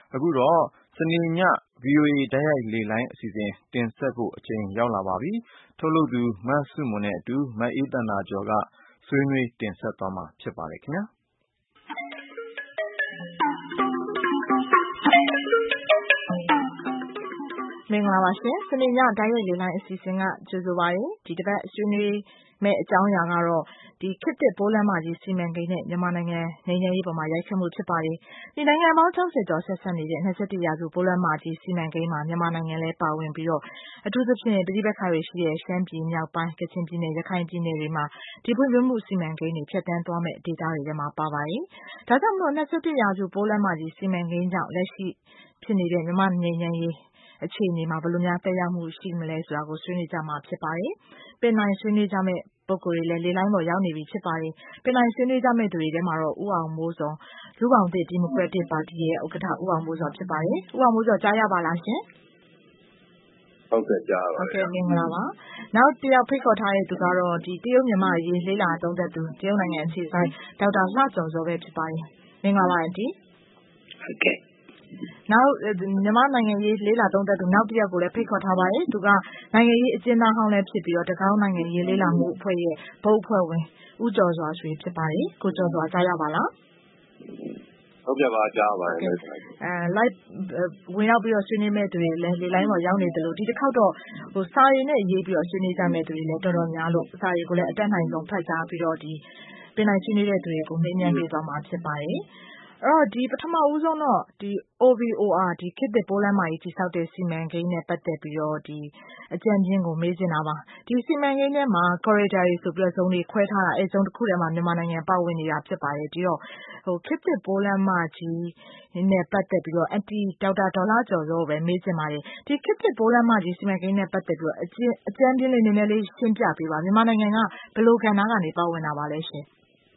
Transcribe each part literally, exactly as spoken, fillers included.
အခုတော့စနေည ဗွီအိုအေတိုက်ရိုက်လေလိုင်းအစီအစဉ်တင်ဆက်ဖို့အချိန်ရောက်လာပါပြီ။ထုတ်လုပ်သူမဆုမွန်နဲ့အတူမအေးသန္တာကျော်ကဆွေးနွေးတင်ဆက်သွားမှာဖြစ်ပါတယ်ခင်ဗျာ။မင်္ဂလာပါရှင်စနေညတိုက်ရိုက်လေလိုင်းအစီအစဉ်ကကြိုဆိုပါရစေဒီတစ်ပတ်ဆွေးနွေးမယ့်အကြောင်းအရာကတော့ဒီခေတ်သစ်ပိုးလမ်းမကြီးစီမံကိန်းနဲ့မြန်မာနိုင်ငံငြိမ်းချမ်းရေးပေါ်မှာရိုက်ခတ်မှုဖြစ်ပါတယ်ဒီနိုင်ငံပေါင်း၆၀ကျော်ဆက်ဆက်နေတဲ့၂၁ရာစုပိုးလမ်းမကြီးစီမံကိန်းမှာမြန်မာနိုင်ငံလည်းပါဝင်ပြီးတော့အထူးသဖြင့်ပြည်ပခါတွေရှိတဲ့ရှမ်းပြည်မြောက်ပိုင်းကချင်ပြည်နယ်ရခိုင်ပြည်နယ်တွေမှာဒီဖွံ့ဖြိုးမှုစီမံကိန်းတွေဖြတ်တန်းသွားမယ့်ဒေသတွေထဲမှာပါပါတယ်ဒါကြောင့်မို့၂၁ရာစုပိုးလမ်းမကြီးစီမံကိန်းကြောင့်လက်ရှိဖြစ်နေတဲ့မြန်မာငြိမ်းချမ်းရေးအခြေအနေမှာဘယ်လိုများသက်ရောက်မှုရှိမလဲဆိုတာကိုဆွေးနွေးကြမှာဖြစ်ပါတယ်။ပင်နိုင်ဆွေးနွေးကြမယ့်ပုဂ္ဂိုလ်တွေလည်းလေလိုင်းပေါ်ရောက်နေပြီဖြစ်ပါတယ်။ပင်နိုင်ဆွေးနွေးကြမယ့်သူတွေထဲမှာတော့ဦးအောင်မိုးစောလူပောင်သစ်ဒီမိုကရက်တစ်ပါတီရဲ့ဥက္ကဋ္ဌဦးအောင်မိုးစောဖြစ်ပါတယ်။ဦးအောင်မိုးစောကြားရပါလားရှင်။ဟုတ်ကဲ့ကြားပါဟုတ်ကဲ့မင်္ဂလာပါနောက်တစ်ယောက်ဖိတ်ခေါ်ထားတဲ့သူကတော့ဒီတရုတ်မြန်မာရေးလေးလာသုံးသက်သူတရုတ်နိုင်ငံအခြေစိုက်ဒေါက်တာလှကျော်စောပဲဖြစ်ပါတယ်။မင်္ဂလာပါအတီဟုတ်ကဲ့နောက်မြန်မာနိုင်ငံရေးလေးလာသုံးသက်သူနောက်တစ်ယောက်ကိုလည်းဖိတ်ခေါ်ထားပါတယ်သူကနိုင်ငံရေးအကျဉ်းသားဟောင်းလည်းဖြစ်ပြီးတော့တကောင်းနိုင်ငံရေးလေးလာမှုအဖွဲ့ရဲ့ဘုတ်အဖွဲ့ဝင်ဦးကျော်စွာဆွေဖြစ်ပါတယ်ကိုကျော်စွာကြားရပါလားဟုတ်ကဲ့ပါကြားပါတယ်အဲ live ဝင်ရောက်ပြီးတော့ဆွေးနွေးမဲ့သူတွေလည်းလေလိုင်းပေါ်ရောက်နေတယ်လို့ဒီတစ်ခေါက်တော့ဟိုစာရည်နဲ့ရေးပြီးတော့ဆွေးနွေးကြမဲ့သူတွေလည်းတော်တော်များလို့စာရည်ကိုလည်းအတက်နိုင်ဆုံးဖတ်ကြားပြီးတော့ဒီပင်နိုင်ဆွေးနွေးတဲ့သူတွေကိုမေးမြန်းပေးသွားမှာဖြစ်ပါတယ်အဲ့တော့ဒီပထမဦးဆုံးတော့ဒီ O V O R ဒီခေတ်သစ်ပိုးလမ်းမကြီးတည်ဆောက်တဲ့စီမံကိန်းနဲ့ပတ်သက်ပြီးတော့ဒီအကြံဉာဏ်ကိုမေးချင်တာပါဒီစီမံကိန်းထဲမှာ corridor တွေဆိုပြီးတော့ဇုံတွေခွဲထားတာအဲဇုံတစ်ခုထဲမှာမြန်မာနိုင်ငံပါဝင်နေတာဖြစ်ပါတယ်ဒီတော့ဟိုခေတ်သစ်ပိုးလမ်းမကြီးနဲ့ပတ်သက်ပြီးတော့အတီဒေါက်တာဒေါ်လာကျော်စောပဲမေးချင်ပါတယ်ဒီခေတ်သစ်ပိုးလမ်းမကြီးစီမံကိန်းနဲ့ပတ်သက်ပြီးတော့အကျဉ်းအကြံပြင်းလေးနည်းနည်းလေးရှင်းပြပေးပါမြန်မာနိုင်ငံကဘယ်လိုကဏ္ဍကနေပါဝင်တာပါလဲရှင်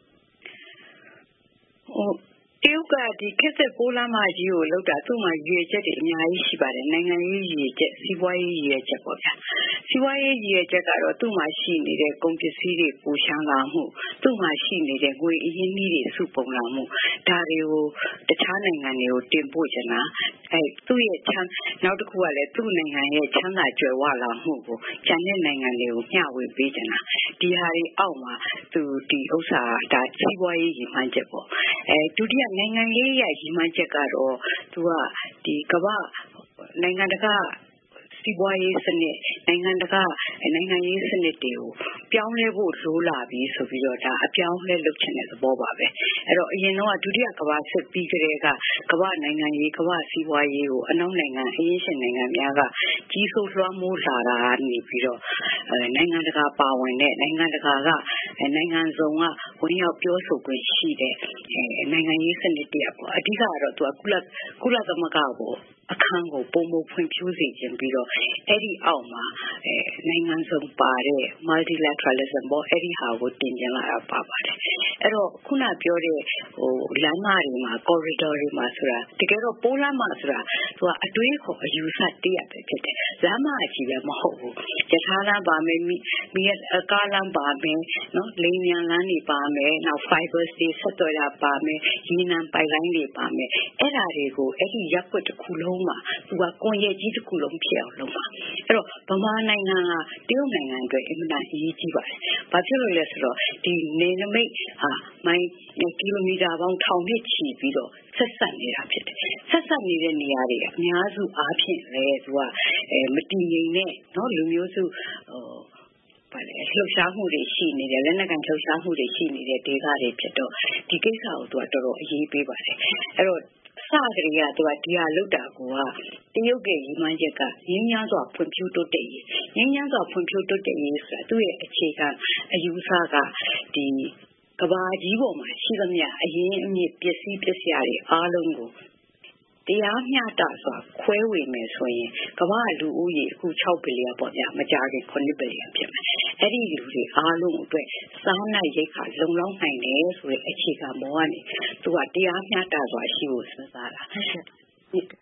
ဟုတ်တရုတ်ကဒီခေတ်သစ်ပိုးလမ်းမကြီးကိုလောက်တာသူ့မှာရည်ရွယ်ချက်တွေအများကြီးရှိပါတယ်နိုင်ငံရေးရည်ရွယ်ချက်စီးပွားရေးရည်ရွယ်ချက်ပေါ့ဗျာစီးပွားရေးရည်ရွယ်ချက်ကတော့သူ့မှာရှိနေတဲ့ကုန်ပစ္စည်းတွေပိုရှမ်းလာမှုသူ့မှာရှိနေတဲ့ငွေအရင်းအနှီးတွေစုပုံလာမှုဒါတွေကိုတခြားနိုင်ငံတွေကိုတင်ပို့ချင်တာအဲသူ့ရဲ့ချမ်းနောက်တစ်ခုကလည်းသူ့နိုင်ငံရဲ့ချမ်းသာကြွယ်ဝလာမှုကိုကျန်တဲ့နိုင်ငံတွေကိုမျှဝေပေးချင်တာဒီဟာတွေအောက်မှာသူဒီဥစ္စာဒါစီးပွားရေးရည်မှန်းချက်ပေါ့အဲဒုတိယနိုင်ငံရေးရရည်မှန်းချက်ကတော့သူကဒီကမ္ဘာနိုင်ငံတကာစီးပွားရေးစနစ်နိုင်ငံတကာနိုင်ငံရေးစနစ်တွေကိုပြောင်းလဲဖို့လိုလာပြီဆိုပြီးတော့ဒါအပြောင်းလဲလုပ်ချင်တဲ့သဘောပါပဲအဲ့တော့အရင်တော့ဒုတိယကမ္ဘာစစ်ပြီးကြတဲ့ကကမ္ဘာနိုင်ငံရေးကမ္ဘာစီးပွားရေးကိုအနောက်နိုင်ငံအရင်ရှင်နိုင်ငံများကကြီးစိုးလွှမ်းမိုးလာတာနေပြီးတော့နိုင်ငံတကာပါဝင်တဲ့နိုင်ငံတကာကနိုင်ငံစုံကဝင်ရောက်ပြောဆိုခွင့်ရှိတဲ့နိုင်ငံရေးစနစ်တရားပေါ့အဓိကတော့သူကကုလကုလသမဂ္ဂကိုအခန်းကိုပုံမဖွင့်ဖြိုးစေခြင်းပြီးတော့အဲ့ဒီအောက်မှာအဲနိုင်ငံစုံပါတဲ့ multilateralism ပေါ့အဲ့ဒီဟာကိုတင်ပြလာတာပါပါတယ်အဲ့တော့ခုနပြောတဲ့ဟိုလမ်းမတွေမှာ corridor တွေမှာဆိုတာတကယ်တော့ပိုးလမ်းမဆိုတာသူကအတွေးခေါ်အယူဆတည်းရပဲဖြစ်တယ်လမ်းမကြီးပဲမဟုတ်ဘူးယထာလမ်းပါမယ်မိမိအကားလမ်းပါမယ်နော်လိန်မြန်လမ်းတွေပါမယ်နောက် fibers တွေဆက်သွယ်တာပါမယ်ရေနံပိုက်လိုင်းတွေပါမယ်အဲ့ဒါတွေကိုအဲ့ဒီရပ်ကွက်တစ်ခုလုံးမှာသူကကွန်ရက်ကြီးတစ်ခုလုံးဖြစ်အောင်လုပ်ပါအဲ့တော့ဗမာနိုင်ငံကတရုတ်နိုင်ငံအတွက်အင်မတန်အရေးကြီးပါတယ်ဘာဖြစ်လို့လဲဆိုတော့ဒီနေနမိတ်ဟာမိုင်ကီလိုမီတာပေါင်းထောင်နဲ့ချီပြီးတော့ဆက်ဆက်နေတာဖြစ်တယ်ဆက်ဆက်နေတဲ့နေရာတွေအများစုအားဖြင့်လေသူကအဲမတည်ငြိမ်တဲ့เนาะလူမျိုးစုဟိုပါလေလှုပ်ရှားမှုတွေရှိနေတယ်လက်နက်ကန်လှုပ်ရှားမှုတွေရှိနေတဲ့ဒေသတွေဖြစ်တော့ဒီကိစ္စကိုသူကတော်တော်အရေးပေးပါတယ်အဲ့တော့စကရေကသူကဒီဟာလောက်တာကိုကတရုတ်ရဲ့ရည်မှန်းချက်ကငင်းညမ်းစွာဖွံ့ဖြိုးတိုးတက်ရေးငင်းညမ်းစွာဖွံ့ဖြိုးတိုးတက်ရေးဆိုတာသူ့ရဲ့အခြေခံအယူဆကဒီကဘာကြီးပေါ်မှာရှိသမျှအရင်အမြစ်ပစ္စည်းပစ္စယတွေအားလုံးကိုတရားမျှတစွာခွဲဝေမယ်ဆိုရင်ကမ္ဘာလူဦးရေအခု၆ဘီလီယံပေါ့ဗျာမကြာခင်၇ဘီလီယံဖြစ်မယ်အဲ့ဒီလူတွေအားလုံးအတွက်စားနပ်ရိက္ခာလုံလောက်နိုင်တယ်ဆိုတဲ့အခြေခံပေါ်ကနေသူကတရားမျှတစွာရှိဖို့စဉ်းစားတာ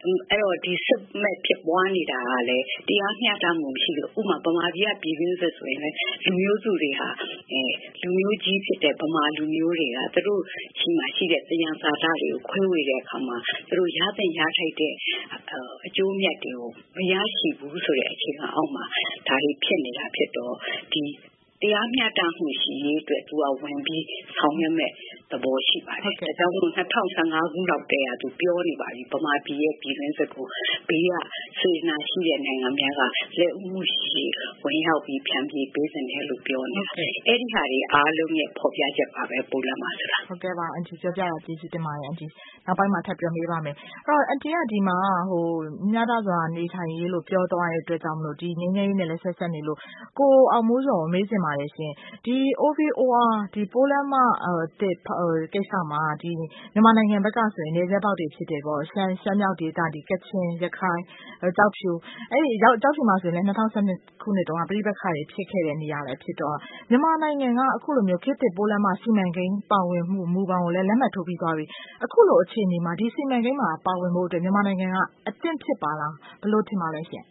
အဲ့တော့ဒီစစ်မဲ့ဖြစ်ပွားနေတာကလည်းတရားမျှတမှုမရှိလို့ဥပမာဗမာပြည်ကပြည်တွင်းစစ်ဆိုရင်လည်းလူမျိုးစုတွေဟာအဲလူမျိုးကြီးဖြစ်တဲ့ဗမာလူမျိုးတွေကသူတို့ရှိမှရှိတဲ့တရားစာတတွေကိုခွဲဝေတဲ့အခါမှာသူတို့ရတဲ့ရထိုက်တဲ့အကျိုးမြတ်တွေကိုမရရှိဘူးဆိုတဲ့အခြေခံအောက်မှာဒါတွေဖြစ်နေတာဖြစ်တော့ဒီတရားမျှတမှုရှိရေးအတွက်သူကဝင်ပြီးဆောင်ရွက်မဲ့သဘောရှိပါတယ်။ဒါကြောင့်၂၀၁၅ခုလောက်တည်းကသူပြောနေပါပြီဗမာပြည်ရဲ့ပြည်တွင်းစစ်ကိုဘေးကစေနာရှိတဲ့နိုင်ငံများကလက်ဦးမှုရှိဝင်ရောက်ပြီးဖြန့်ပြေးပေးနေတယ်လို့ပြောနေတာ။အဲ့ဒီဟာတွေအားလုံးရဲ့ဖော်ပြချက်ပါပဲပိုလန်မှာဆိုတာ။ဟုတ်ကဲ့ပါအန်တီပြောပြတာကျေးဇူးတင်ပါတယ်အန်တီ။နောက်ပိုင်းမှာထပ်ပြောမေးပါမယ်။အဲ့တော့အန်တီကဒီမှာဟိုညတာစွာနေထိုင်ရေးလို့ပြောသွားတဲ့အတွက်ကြောင့်မလို့ဒီငင်းငင်းနဲ့လည်းဆက်ဆက်နေလို့ကိုအောင်မိုးစောမေးစင်ပါတယ်ရှင်။ဒီ O V O R ဒီပိုလန်မှာတဲ့ကိစ္စမှာဒီမြန်မာနိုင်ငံဘက်ကဆိုရင်နေဆက်ပေါက်တွေဖြစ်တယ်ပေါ့ရှမ်းရှမ်းမြောက်ဒေသဒီကချင်ရခိုင်ကြောက်ဖြူအဲ့ဒီကြောက်ဖြူမှာဆိုရင်လည်း၂၀၁၂ခုနှစ်တုန်းကပြည်ပခါတွေဖြစ်ခဲ့တဲ့နေရာလည်းဖြစ်တော့မြန်မာနိုင်ငံကအခုလိုမျိုးခေတ်သစ်ပိုလန်မှာစီမံကိန်းပါဝင်မှုမူပေါင်းကိုလည်းလက်မှတ်ထိုးပြီးသွားပြီအခုလိုအခြေအနေမှာဒီစီမံကိန်းမှာပါဝင်ဖို့အတွက်မြန်မာနိုင်ငံကအသင့်ဖြစ်ပါလားဘယ်လိုထင်ပါလဲရှင်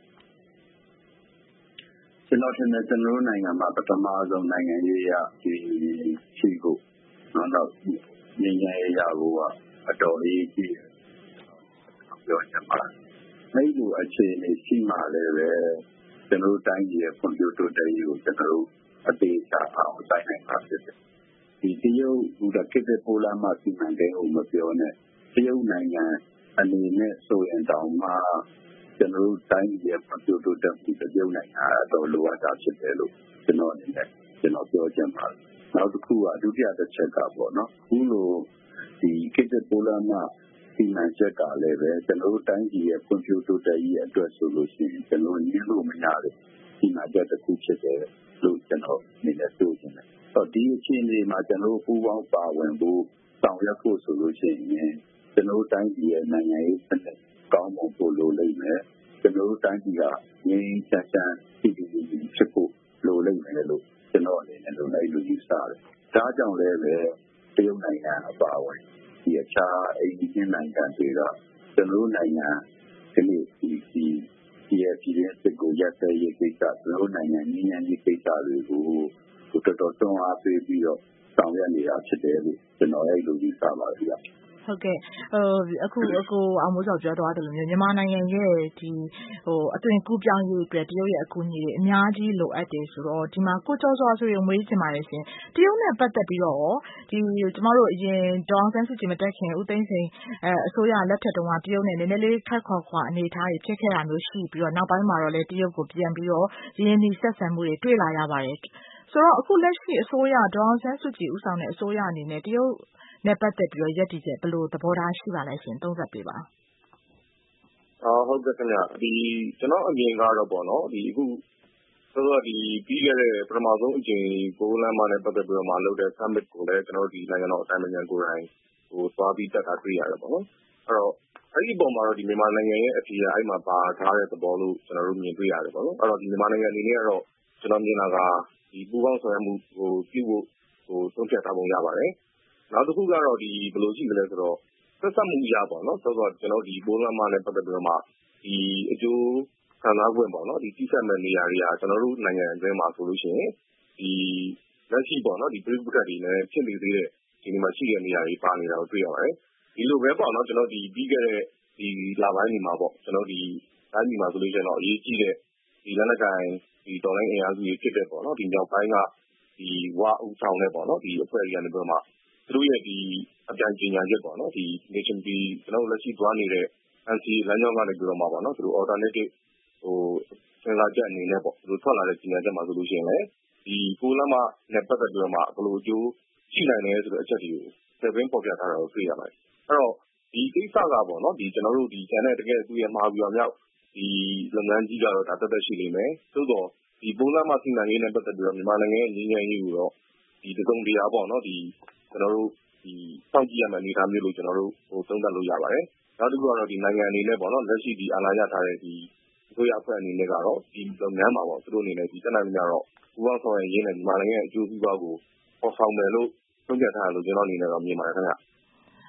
ကျွန်တော်ထင်တယ်ကျွန်တော်နိုင်ငံမှာပထမဆုံးနိုင်ငံရေးရဒီရှိဖို့နောက်တော့ငြိမ်းချမ်းရေးရဖို့ကအတော်လေးကြီးပြောချင်ပါတယ်။အဲ့လိုအခြေအနေရှိမှလည်းပဲကျွန်တော်တိုင်းပြည်ရဲ့ကွန်ပျူတာတိုင်ကိုကျွန်တော်အသေးချာအောင်တိုင်းနိုင်ပါဖြစ်တယ်။ဒီတရုတ်ဘူတာကိတဲ့ပိုလန်မှာစီမံကိန်းကိုမပြောနဲ့တရုတ်နိုင်ငံအနေနဲ့ဆိုရင်တောင်မှကျွန်တော်တိုင်းပြည်ရဲ့ကွန်ပျူတာတိုင်ကိုတရုတ်နိုင်ငံအတော်လိုအပ်တာဖြစ်တယ်လို့ကျွန်တော်အနေနဲ့ကျွန်တော်ပြောချင်ပါတယ်။နောက်တစ်ခုကဒုတိယတစ်ချက်ကပေါ့နော်။အခုလိုဒီကိတဲ့ပိုလန်မှာစီမံချက်ကလည်းပဲကျွန်တော်တိုင်းပြည်ရဲ့ကွန်ပျူတာတိုင်ရဲ့အတွက်ဆိုလို့ရှိရင်ကျွန်တော်ညှိလို့မရတဲ့စီမံချက်တစ်ခုဖြစ်တယ်လို့ကျွန်တော်အနေနဲ့ပြောချင်တယ်။တော့ဒီအခြေအနေမှာကျွန်တော်ပူးပေါင်းပါဝင်ဖို့ဆောင်ရွက်ဖို့ဆိုလို့ရှိရင်ကျွန်တော်တိုင်းပြည်ရဲ့နိုင်ငံရေးစနစ်ကောင်းမွန်ဖို့လိုလိမ့်မယ်။ကျွန်တော်တိုင်းပြည်ကငြိမ်းချမ်းချမ်းတည်တည်ဖြစ်ဖို့လိုလိမ့်မယ်လို့ကျွန်တော်အနေနဲ့လိုလိုက်လို့ယူဆတယ်။ဒါကြောင့်လည်းပဲတရုတ်နိုင်ငံအပါအဝင်ဒီအခြားအိန္ဒိယနိုင်ငံတွေကကျွန်တော်နိုင်ငံဒီနေ့ဒီဒီရဲ့ပြည်ရဲ့စစ်ကိုရပ်စဲရေးကိစ္စကျွန်တော်နိုင်ငံငြိမ်းချမ်းရေးကိစ္စတွေကိုတော်တော်တွန်းအားပေးပြီးတော့ဆောင်ရွက်နေတာဖြစ်တယ်လို့ကျွန်တော်အဲ့လိုယူဆပါတယ်ဗျာဟုတ်ကဲ့ဟိုအခုအခုအောင်မိုးစောပြောသွားတယ်လို့မျိုးမြန်မာနိုင်ငံရဲ့ဒီဟိုအသွင်ကူးပြောင်းရေးအတွက်တရုတ်ရဲ့အကူအညီတွေအများကြီးလိုအပ်တယ်ဆိုတော့ဒီမှာကိုကျော်စောဆိုရင်မွေးချင်ပါတယ်ရှင်တရုတ်နဲ့ပတ်သက်ပြီးတော့ဒီကျမတို့အရင်ဒေါအောင်ဆန်းစုကြည်မတက်ခင်ဦးသိန်းစိန်အဲအစိုးရလက်ထက်တုန်းကတရုတ်နဲ့နည်းနည်းလေးခက်ခွာခွာအနေအထားတွေဖြစ်ခဲ့တာမျိုးရှိပြီးတော့နောက်ပိုင်းမှာတော့လေတရုတ်ကိုပြန်ပြီးတော့ရင်းနှီးဆက်ဆံမှုတွေတွေ့လာရပါတယ်ဆိုတော့အခုလက်ရှိအစိုးရဒေါအောင်ဆန်းစုကြည်ဦးဆောင်တဲ့အစိုးရအနေနဲ့တရုတ်နဲ့ပတ်သက်ပြီးတော့ရက်တည်ချက်ဘယ်လိုသဘောထားရှိပါလဲရှင်သုံးသပ်ပေးပါအော်ဟုတ်ကဲ့ခင်ဗျဒီကျွန်တော်အမြင်ကတော့ပေါ့နော်ဒီအခုဆိုတော့ဒီပြီးခဲ့တဲ့ပထမဆုံးအကြိမ်ပိုလန်မှာနဲ့ပတ်သက်ပြီးတော့မှလုပ်တဲ့ summit ကိုလည်းကျွန်တော်ဒီနိုင်ငံတော်အတိုင်းအမြံကိုယ်တိုင်ဟိုသွားပြီးတက်တာတွေ့ရတယ်ပေါ့နော်အဲ့တော့အဲ့ဒီပုံမှာတော့ဒီမြန်မာနိုင်ငံရဲ့အထီးအဲ့မှာပါထားတဲ့သဘောလို့ကျွန်တော်တို့မြင်တွေ့ရတယ်ပေါ့နော်အဲ့တော့ဒီမြန်မာနိုင်ငံအနေနဲ့ကတော့ကျွန်တော်မြင်တာကဒီပူးပေါင်းဆောင်ရွက်မှုဟိုပြုဖို့ဟိုသုံးဖြတ်ထားပုံရပါတယ်နောက်တစ်ခုကတော့ဒီဘယ်လိုရှိမလဲဆိုတော့သက်သက်မှုရပါတော့ဆိုတော့ကျွန်တော်ဒီပိုလန်မှာနဲ့ပတ်သက်ပြီးတော့မှဒီအကျိုးခံစား권ပေါ့နော်ဒီတိကျမဲ့နေရာတွေကကျွန်တော်တို့နိုင်ငံအတွင်းမှာဆိုလို့ရှိရင်ဒီလက်ရှိပေါ့နော်ဒီပြည်ပကတွေနဲ့ဖြစ်နေသေးတဲ့ဒီမှာရှိတဲ့နေရာတွေပါနေတာကိုတွေ့ရပါတယ်ဒီလိုပဲပေါ့နော်ကျွန်တော်ဒီပြီးခဲ့တဲ့ဒီလပိုင်းတွေမှာပေါ့ကျွန်တော်ဒီတိုင်းပြည်မှာဆိုလို့ရှိရင်တော့အရေးကြီးတဲ့ဒီလက်နက်ကိုင်ဒီတော်လိုင်းအင်အားစုတွေဖြစ်တဲ့ပေါ့နော်ဒီမြောက်ပိုင်းကဒီဝအုပ်ဆောင်တဲ့ပေါ့နော်ဒီအဖွဲ့တွေကနေပြီးတော့မှသူတို့ရဲ့ဒီအကြံဉာဏ်ချက်ပေါ့နော်ဒီ nation ဒီကျွန်တော်လက်ရှိသွားနေတဲ့ N C A လမ်းကြောင်းကနေပြီးတော့မှပေါ့နော်သူတို့ alternative ဟိုစဉ်းစားချက်အနေနဲ့ပေါ့သူတို့ထွက်လာတဲ့ဉာဏ်ချက်မှာဆိုလို့ရှိရင်လည်းဒီပိုလန်မှာနဲ့ပတ်သက်ပြီးတော့မှဘယ်လိုအကျိုးရှိနိုင်လဲဆိုတဲ့အချက်တွေကိုဆက်ပြီးပေါ်ပြထားတာကိုတွေ့ရပါတယ်အဲ့တော့ဒီကိစ္စကပေါ့နော်ဒီကျွန်တော်တို့ဒီကျန်တဲ့တကယ်သူရဲ့မှားပြီးတော့မြောက်ဒီလုပ်ငန်းကြီးကတော့ဒါတက်တက်ရှိနေမယ်သို့တော့ဒီပိုလန်မှာစီမံရေးနဲ့ပတ်သက်ပြီးတော့မြန်မာနိုင်ငံရဲ့ငြိမ်းချမ်းရေးကိုတော့ဒီတစုံတရာပေါ့နော်ဒီကျွန်တော်တို့ဒီစောင့်ကြည့်ရမယ့်အနေအထားမျိုးလို့ကျွန်တော်တို့ဟိုသုံးသပ်လို့ရပါတယ်နောက်တစ်ခုကတော့ဒီနိုင်ငံအနေနဲ့ပေါ့နော်လက်ရှိဒီအာဏာရထားတဲ့ဒီအစိုးရအဖွဲ့အနေနဲ့ကတော့ဒီလုပ်ငန်းမှာပေါ့သူတို့အနေနဲ့ဒီတက်နိုင်ကြတော့ပူးပေါင်းဆောင်ရွက်ရင်းနဲ့မြန်မာနိုင်ငံရဲ့အကျိုးစီးပွားကိုပေါ်ဆောင်မယ်လို့သုံးသပ်ထားတယ်လို့ကျွန်တော်အနေနဲ့တော့မြင်ပါတယ်ခင်ဗျ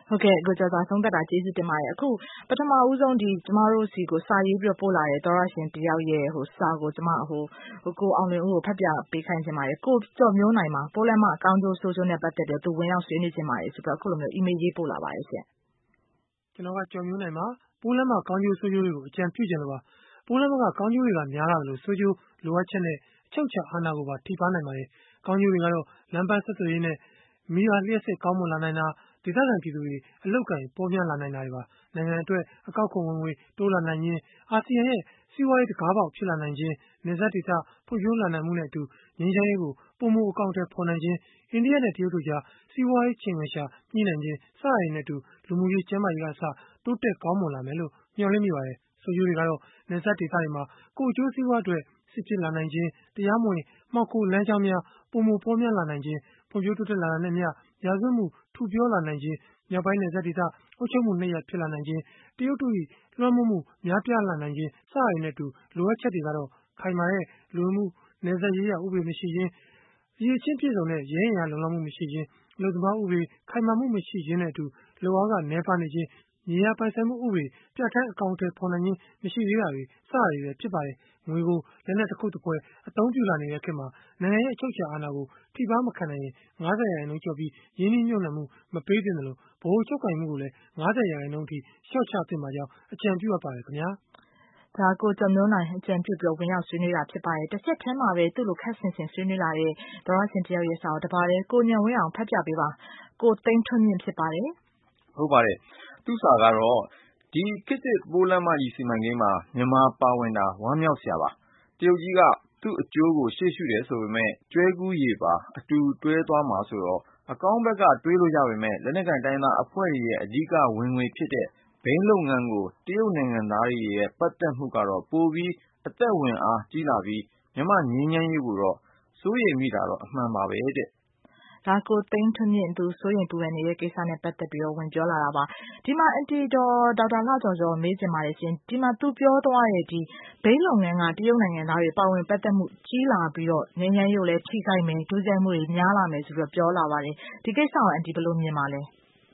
ဟုတ်ကဲ့ကိုကျော်သာဆုံးသက်တာကျေးဇူးတင်ပါတယ်အခုပထမဦးဆုံးဒီကျမတို့စီကိုစာရေးပြီးပို့လာတဲ့သောရရှင်တယောက်ရဲ့ဟိုစာကိုကျမဟိုဟိုကိုအောင်လွင်ဦးကိုဖတ်ပြပေးခိုင်းခြင်းပါတယ်ကိုကျော်မျိုးနိုင်မှာပိုးလမ်းမအကောင်းကျိုးဆိုးကျိုးနဲ့ပတ်သက်ပြီးသူဝင်ရောက်ဆွေးနွေးခြင်းပါတယ်ဆိုတော့အခုလိုမျိုး email ရေးပို့လာပါတယ်ရှင်ကျွန်တော်ကကျော်မျိုးနိုင်မှာပိုးလမ်းမအကောင်းကျိုးဆိုးကျိုးတွေကိုအကြံပြုခြင်းလို့ပါပိုးလမ်းမကကောင်းကျိုးတွေကများလာတယ်လို့ဆိုးကျိုးလိုအပ်ချက်နဲ့အချုပ်ချာအာဏာကိုပါထိပါနိုင်ပါတယ်ကောင်းကျိုးတွေကတော့လမ်းပန်းဆက်သွယ်ရေးနဲ့မိအားလျှက်စစ်ကောင်းမွန်လာနိုင်တာဒေသခံပြည်သူတွေအလောက်ကန်ပေါ်ပြလာနိုင်တာတွေပါနိုင်ငံအတွက်အကောက်ခွန်ဝင်ငွေတိုးလာနိုင်ခြင်းအာဆီယံရဲ့စီးပွားရေးတကားပေါက်ဖြစ်လာနိုင်ခြင်းနေဆက်ဒေသဖွံ့ဖြိုးလာနိုင်မှုနဲ့အတူငြိမ်းချမ်းရေးကိုပုံမှုအကောင့်တွေဖော်နိုင်ခြင်းအိန္ဒိယနဲ့တရုတ်တို့ကြားစီးပွားရေးချင်းဝင်ရှာညှိနှိုင်းခြင်းစတာတွေနဲ့အတူလူမှုရေးကျန်းမာရေးကအစတိုးတက်ကောင်းမွန်လာမယ်လို့မျှော်လင့်မိပါတယ်ဆိုကြတွေကတော့နေဆက်ဒေသတွေမှာကိုအကျိုးစီးပွားအတွက်စစ်ဖြစ်လာနိုင်ခြင်းတရားမဝင်မှောက်ခိုလမ်းကြောင်းများပုံမှုပေါ်များလာနိုင်ခြင်းဖွံ့ဖြိုးတိုးတက်လာတဲ့မြရာဇဝတ်မှုထူပြောလာနိုင်ခြင်းမြောက်ပိုင်းနယ်စပ်ဒေသအုပ်ချုပ်မှုနှစ်ရပ်ဖြစ်လာနိုင်ခြင်းတရုတ်တို့၏လွှမ်းမိုးမှုများပြားလာနိုင်ခြင်းစတာတွေနဲ့အတူလိုအပ်ချက်တွေကတော့ခိုင်မာတဲ့လူမှုနယ်စပ်ရေးရာဥပဒေမရှိခြင်းအရေးချင်းပြည်စုံတဲ့ရဲရင်အားလုံလောက်မှုမရှိခြင်းလူသမားဥပဒေခိုင်မာမှုမရှိခြင်းနဲ့အတူလောအားကနေပါနေခြင်းမြေယာပိုင်ဆိုင်မှုဥပဒေပြဋ္ဌာန်းအကောင့်တွေဖော်နိုင်ခြင်းမရှိသေးတာတွေစတာတွေပဲဖြစ်ပါတယ်ငွေကိုလက်နက်တစ်ခုတစ်ပွဲအသုံးပြုလာနေတဲ့ခေတ်မှာနိုင်ငံရဲ့အချုပ်အခြာအာဏာကိုထိပါမခံနိုင်ရင်၅၀ရာခိုင်နှုန်းကျော်ပြီးရင်းနှီးမြှုပ်နှံမှုမပေးသင့်တယ်လို့ဗဟိုချုပ်ကိုင်မှုကိုလည်း၅၀ရာခိုင်နှုန်းအထိလျှော့ချသင့်ပါကြောင်းအကြံပြုအပ်ပါတယ်ခင်ဗျာဒါကိုကျော်မျိုးနိုင်အကြံပြုပြောဝင်ရောက်ဆွေးနွေးတာဖြစ်ပါတယ်တစ်ချက်တည်းမှာပဲသူ့လိုခက်ဆင်ဆင်ဆွေးနွေးလာတဲ့ဒေါ်ရရှင်တယောက်ရဲ့စာကိုတပါးတဲ့ကိုညံဝင်းအောင်ဖတ်ပြပေးပါကိုသိန်းထွန်းမြင့်ဖြစ်ပါတယ်ဟုတ်ပါတယ်သူ့စာကတော့ဒီခေတ်သစ်ပိုးလမ်းမကြီးစီမံကိန်းမှာမြန်မာပါဝင်တာဝမ်းမြောက်စရာပါတရုတ်ကြီးကသူ့အကျိုးကိုရှေ့ရှုတယ်ဆိုပေမဲ့ကျွဲကူးရေပါအတူတွဲသွားမှာဆိုတော့အကောင်းဘက်ကတွေးလို့ရပေမဲ့လက်နက်ကန်တိုင်းသားအဖွဲ့တွေရဲ့အဓိကဝင်ငွေဖြစ်တဲ့ဘိန်းလုပ်ငန်းကိုတရုတ်နိုင်ငံသားတွေရဲ့ပတ်သက်မှုကတော့ပိုပြီးအသက်ဝင်အားကြီးလာပြီးမြန်မာငြိမ်းချမ်းရေးကိုတော့စိုးရိမ်မိတာတော့အမှန်ပါပဲတဲ့ဒါကိုသိန်းထွန်းမြင့်သူစိုးရင်ပူပန်နေတဲ့ကိစ္စနဲ့ပတ်သက်ပြီးတော့ဝင်ပြောလာတာပါဒီမှာအန်တီတော်ဒေါက်တာလှကျော်ကျော်မေးချင်ပါတယ်ရှင်ဒီမှာသူပြောသွားတဲ့ဒီဘိန်းလုပ်ငန်းကတရုတ်နိုင်ငံသားတွေပါဝင်ပတ်သက်မှုကြီးလာပြီးတော့ငြိမ်းချမ်းရေးကိုလည်းထိခိုက်မယ်ဒုစရိုက်မှုတွေများလာမယ်ဆိုတော့ပြောလာပါတယ်ဒီကိစ္စကိုအန်တီဘယ်လိုမြင်ပါလဲ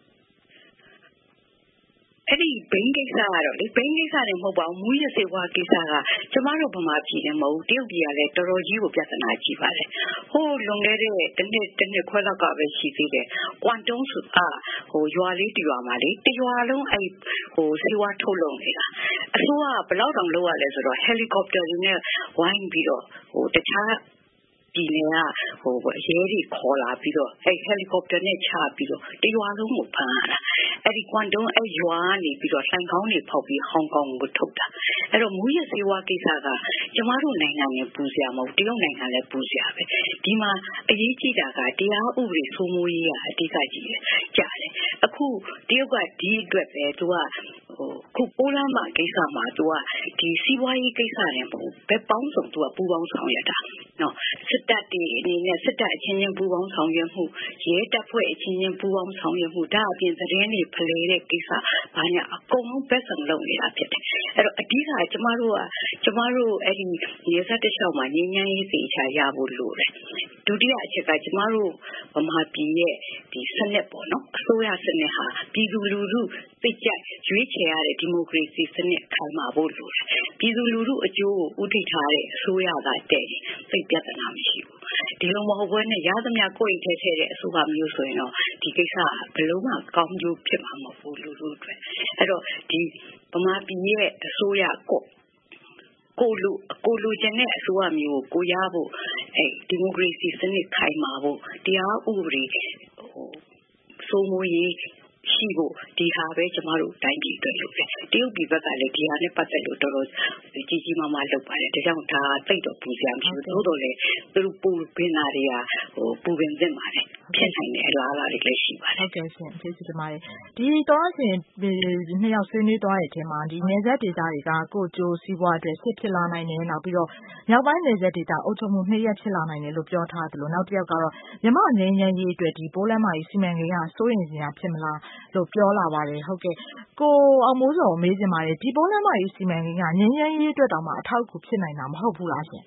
အဲ့ဒီဘိန်းကိစ္စကတော့လေဘိန်းကိစ္စတွေမဟုတ်ပါဘူးမူရစေဝါကိစ္စကကျမတို့ဗမာပြည်နဲ့မဟုတ်တရုတ်ပြည်ကလည်းတော်တော်ကြီးကိုပြဿနာကြီးပါတယ်ဟိုလွန်ခဲ့တဲ့တစ်နှစ်တစ်နှစ်ခွဲလောက်ကပဲရှိသေးတယ်ကွမ်တုံးဆိုအာဟိုရွာလေးတရွာမှာလေတရွာလုံးအဲ့ဟိုစေဝါထုတ်လုပ်နေတာအစိုးရကဘယ်လောက်တောင်လုပ်ရလဲဆိုတော့ဟယ်လီကော်ပတာတွေနဲ့ဝိုင်းပြီးတော့ဟိုတခြားဒီနေကဟိုရဲတွေခေါ်လာပြီးတော့အဲဟယ်လီကော်ပတာနဲ့ချပြီးတော့တရွာလုံးကိုဖမ်းရတာအဲ့ဒီကွမ်တုံးအဲ့ရွာကနေပြီးတော့ဆိုင်ကောင်းတွေဖောက်ပြီးဟောင်ကောင်ကိုထုတ်တာအဲ့တော့မူရစေဝါကိစ္စကကျမတို့နိုင်ငံနဲ့ပူစရာမဟုတ်တရုတ်နိုင်ငံလည်းပူစရာပဲဒီမှာအရေးကြီးတာကတရားဥပဒေစိုးမိုးရေးကအဓိကကြီးတယ်ကြားတယ်အခုတရုတ်ကဒီအတွက်ပဲသူကဟိုခုပိုးလမ်းမကိစ္စမှာသူကဒီစီးပွားရေးကိစ္စတွေမဟုတ်ဘယ်ပေါင်းစုံသူကပူပေါင်းဆောင်ရတာနော်စစ်တပ်တွေအနေနဲ့စစ်တပ်အချင်းချင်းပူပေါင်းဆောင်ရွက်မှုရဲတပ်ဖွဲ့အချင်းချင်းပူပေါင်းဆောင်ရွက်မှုဒါအပြင်သတင်းတွေဖလှယ်တဲ့ကိစ္စဘာညာအကုန်လုံးဘက်ဆောင်လုပ်နေတာဖြစ်တယ်အဲ့တော့အဓိကကျမတို့ကကျမတို့အဲ့ဒီနေဆက်တစ်လျှောက်မှာငြိမ်းချမ်းရေးသိချာရဖို့လိုတယ်ဒုတိယအချက်ကကျမတို့ဗမာပြည်ရဲ့ဒီစနစ်ပေါ့နော်အစိုးရစနစ်ဟာပြည်သူလူထုသိကြရွေးချယ်ရတဲ့ဒီမိုကရေစီစနစ်ခိုင်မာဖို့လိုတယ်ပြည်သူလူထုအကျိုးကိုဥထိထားတဲ့အစိုးရကတည်သိပြဿနာမရှိဘူးဒီလိုမဟုတ်ဘဲနဲ့ရသမျှကိုယ်အိမ်ထဲထဲတဲ့အစိုးရမျိုးဆိုရင်တော့ဒီကိစ္စဘယ်လုံးမှကောင်းကျိုးဖြစ်မှာမဟုတ်ဘူးလူထုအတွက်အဲ့တော့ဒီဗမာပြည်ရဲ့အစိုးရကိုကိုလူကိုလူကျင်တဲ့အစိုးရမျိုးကိုကိုရဖို့အဲဒီမိုကရေစီစနစ်ခိုင်မာဖို့တရားဥပဒေဟိုစိုးမိုးရေးရှိဖို့ဒီဟာပဲကျမတို့တိုင်းပြည်အတွက်လုပ်တယ်တရုတ်ပြည်ဘက်ကလည်းဒီဟာနဲ့ပတ်သက်လို့တော်တော်ကြီးကြီးမားမားလုပ်ပါတယ်ဒါကြောင့်ဒါသိတော့ပူစရာမရှိဘူးသို့တော်လည်းသူတို့ပူပင်တာတွေကဟိုပူပင်သင့်ပါတယ်ဖြစ်နိုင်တဲ့အလားအလာတွေလည်းရှိပါတယ်ဟုတ်ကဲ့ရှင်ကျေးဇူးတင်ပါတယ်ဒီတော့ရှင်နှစ်ယောက်ဆွေးနွေးသွားတဲ့အချိန်မှာဒီနယ်စပ်ဒေသတွေကကိုကျိုးစီးပွားအတွက်ဖြစ်ဖြစ်လာနိုင်တယ်နောက်ပြီးတော့မြောက်ပိုင်းနယ်စပ်ဒေသအုပ်ချုပ်မှုနှစ်ရက်ဖြစ်လာနိုင်တယ်လို့ပြောထားသလိုနောက်တစ်ယောက်ကတော့မြန်မာငြိမ်းချမ်းရေးအတွက်ဒီပိုးလမ်းမကြီးစီမံကိန်းကစိုးရိမ်စရာဖြစ်မလားလို့ပြောလာပါတယ်ဟုတ်ကဲ့ကိုအောင်မိုးစောမေးချင်ပါတယ်ဒီပိုးလမ်းမကြီးစီမံကိန်းကငြိမ်းချမ်းရေးအတွက်တောင်မှအထောက်အကူဖြစ်နိုင်တာမဟုတ်ဘူးလားရှင်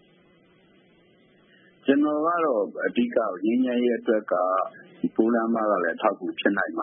ကျွန်တော်ကတော့အဓိကငြိမ်းချမ်းရေးအတွက်ကဒီပိုးလမ်းမကလည်းအထောက်အကူဖြစ်နိုင်ပါတယ်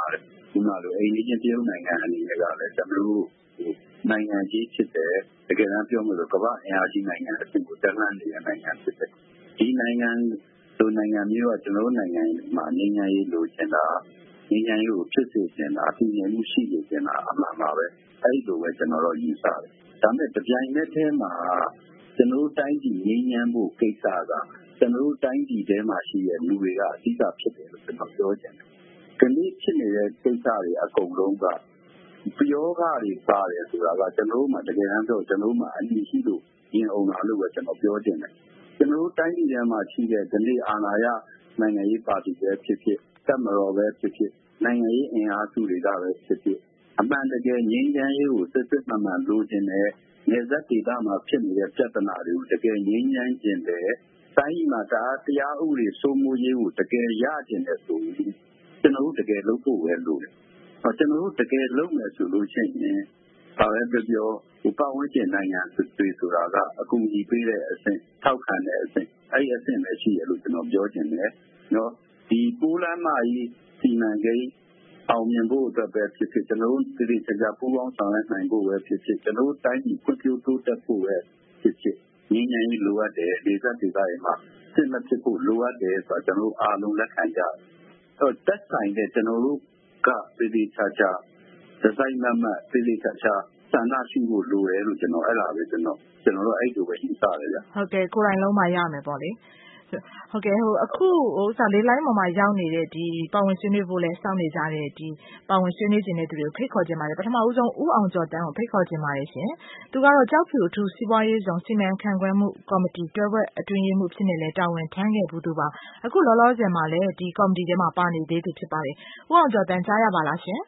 ခုနလိုအိမ်နီးချင်းတရုတ်နိုင်ငံအနေနဲ့ကလည်းကျွန်တော်တို့နိုင်ငံကြီးဖြစ်တယ်တကယ်တမ်းပြောလို့ကမ္ဘာအင်အားကြီးနိုင်ငံအဖြစ်ကိုတက်လှမ်းနေတဲ့နိုင်ငံဖြစ်တယ်ဒီနိုင်ငံတို့နိုင်ငံမျိုးကကျွန်တော်တို့နိုင်ငံမှာငြိမ်းချမ်းရေးလိုချင်တာငြိမ်းချမ်းရေးကိုဖြစ်စေချင်တာအပြည့်အစုံရှိနေချင်တာအမှန်ပါပဲအဲ့လိုပဲကျွန်တော်တို့ယူဆတယ်ဒါပေမဲ့တပြိုင်နက်တည်းမှာကျွန်တော်တို့တိုင်းပြည်ငြိမ်းချမ်းဖို့ကိစ္စကကျွန်တော်တို့တိုင်းပြည်ထဲမှာရှိတဲ့လူတွေကအဓိကဖြစ်တယ်လို့ကျွန်တော်ပြောချင်တယ်။ဒီနေ့ဖြစ်နေတဲ့ကိစ္စတွေအကုန်လုံးကပြောကားတွေပါတယ်ဆိုတာကကျွန်တော်တို့မှတကယ်တမ်းပြောကျွန်တော်တို့မှအနည်းရှိလို့ရင်အောင်လာလို့ပဲကျွန်တော်ပြောချင်တယ်။ကျွန်တော်တို့တိုင်းပြည်ထဲမှာရှိတဲ့ဒီနေ့အာဏာရနိုင်ငံရေးပါတီတွေဖြစ်ဖြစ်တပ်မတော်ပဲဖြစ်ဖြစ်နိုင်ငံရေးအင်အားစုတွေကပဲဖြစ်ဖြစ်အမှန်တကယ်ငြိမ်းချမ်းရေးကိုစစ်စစ်မှန်မှန်လိုချင်တဲ့နေသက်ဒေသမှာဖြစ်နေတဲ့ပြဿနာတွေကိုတကယ်ငြိမ်းချမ်းခြင်းတဲ့တိုင်းပြည်မှာတရားဥပဒေစိုးမိုးရေးကိုတကယ်ရခြင်းတဲ့ဆိုရင်ကျွန်တော်တို့တကယ်လုပ်ဖို့ပဲလိုတယ်။ကျွန်တော်တို့တကယ်လုပ်မယ်ဆိုလို့ရှိရင်ဘာပဲပြောပြောဟိုပတ်ဝန်းကျင်နိုင်ငံတွေဆိုတာကအကူအညီပေးတဲ့အဆင့်ထောက်ခံတဲ့အဆင့်အဲ့ဒီအဆင့်ပဲရှိရလို့ကျွန်တော်ပြောချင်တယ်နော်ဒီပိုးလမ်းမကြီးစီမံကိန်းအောင်မြင်ဖို့အတွက်ပဲဖြစ်ဖြစ်ကျွန်တော်တို့ဒီဒီကြာပူပေါင်းဆောင်ရွက်နိုင်ဖို့ပဲဖြစ်ဖြစ်ကျွန်တော်တို့တိုင်းပြည်ဖွံ့ဖြိုးတိုးတက်ဖို့ပဲဖြစ်ဖြစ်ငြိမ်းချမ်းရေးလိုအပ်တယ်ဒေသဒေသတွေမှာစစ်မဖြစ်ဖို့လိုအပ်တယ်ဆိုတော့ကျွန်တော်တို့အားလုံးလက်ခံကြတယ်အဲ့တက်ဆိုင်တဲ့ကျွန်တော်တို့ကပြည်ပြည်ချာချာဒီဇိုင်းနံပါတ်ပြည်ပြည်ချာချာစံနာရှိဖို့လိုတယ်လို့ကျွန်တော်အဲ့ဒါပဲကျွန်တော်ကျွန်တော်တို့အဲ့လိုပဲယူဆတယ်ဗျဟုတ်ကဲ့ကိုယ်တိုင်လုံးမရမယ်ပေါ့လေဟုတ်ကဲ့ဟိုအခုဟိုစာလေးလိုင်းပေါ်မှာရောက်နေတဲ့ဒီပါဝင်ဆွေးနွေးဖို့လဲစောင့်နေကြတဲ့ဒီပါဝင်ဆွေးနွေးခြင်းတဲ့သူတွေကိုဖိတ်ခေါ်ခြင်းပါတယ်ပထမဦးဆုံးဦးအောင်ကျော်တန်းကိုဖိတ်ခေါ်ခြင်းပါတယ်ရှင်သူကတော့ကြောက်ဖြူအထူးစီးပွားရေးဆောင်စီမံခန့်ခွဲမှုကော်မတီတွဲဘက်အတွင်းရေးမှူးဖြစ်နေလဲတာဝန်ထမ်းခဲ့ဘူးသူပါအခုလောလောဆယ်မှာလဲဒီကော်မတီထဲမှာပါနေသေးသူဖြစ်ပါတယ်ဦးအောင်ကျော်တန်းကြားရပါလားရှင်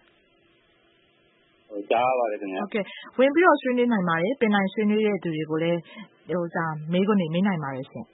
ကြားပါတယ်ခင်ဗျာဟုတ်ကဲ့ဝင်ပြီးတော့ဆွေးနွေးနိုင်ပါတယ်ပင်နိုင်ဆွေးနွေးတဲ့သူတွေကိုလည်းဟိုစာမေးခွန်းနေမေးနိုင်ပါတယ်ရှင်